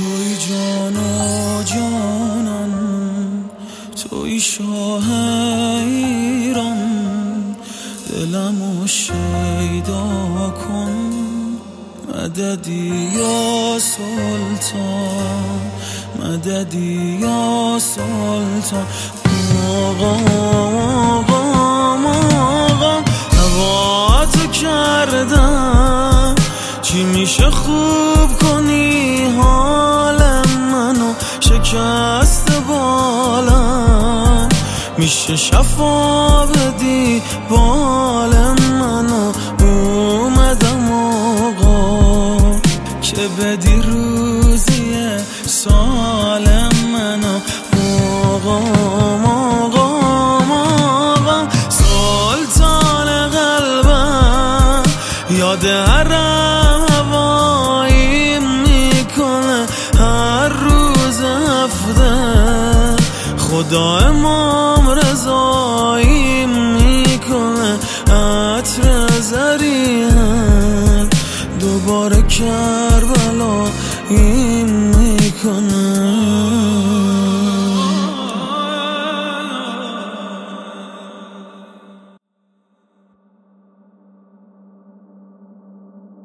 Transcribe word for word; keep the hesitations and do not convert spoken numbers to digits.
توی جان و جانان، توی شاه ایران، دلمو شیدا کن مددی یا سلطان، مددی یا سلطان. آقا آقا آقا هواتو کردم، چی میشه خوب کنی حال منو، شکست بالم میشه شفا بدی بال منو. اومدم آقا که بدی روزی سال منو. آقا آقا آقا سلطان قلبم، یاد حرم هوایی میکنه هر روز هفته. خدا ما